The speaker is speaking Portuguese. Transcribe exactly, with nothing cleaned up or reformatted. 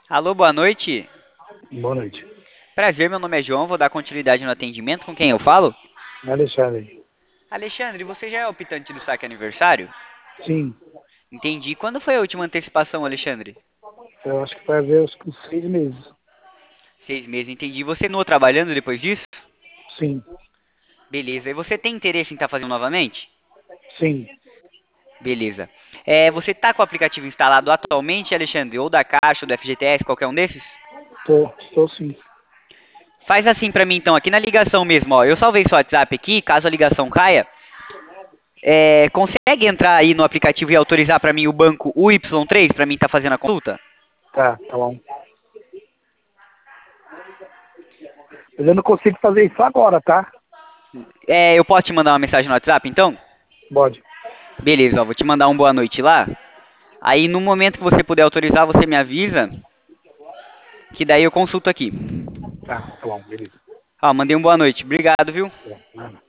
Alô, boa noite. Boa noite. Prazer, meu nome é João, vou dar continuidade no atendimento. Com quem eu falo? Alexandre. Alexandre, você já é optante do saque aniversário? Sim, Entendi. Quando foi a última antecipação, Alexandre? eu acho que vai haver uns uns seis meses. Seis meses, entendi. Você continuou trabalhando depois disso? Sim, Beleza. E você tem interesse em estar fazendo novamente? sim, Beleza. É, você está com o aplicativo instalado atualmente, Alexandre? Ou da Caixa, ou do F G T S, qualquer um desses? tô, tô sim. Faz assim pra mim então, aqui na ligação mesmo, ó. Eu salvei seu WhatsApp aqui, caso a ligação caia. É, consegue entrar aí no aplicativo e autorizar pra mim o banco U Y três pra mim estar fazendo a consulta? Tá, tá bom. Mas eu não consigo fazer isso agora, tá? É, eu posso te mandar uma mensagem no WhatsApp então? Pode. Beleza, ó, vou te mandar um boa noite lá. Aí no momento que você puder autorizar, você me avisa, que daí eu consulto aqui. Tá, tá bom, beleza. Ó, mandei um boa noite. Obrigado, viu? Tá, nada.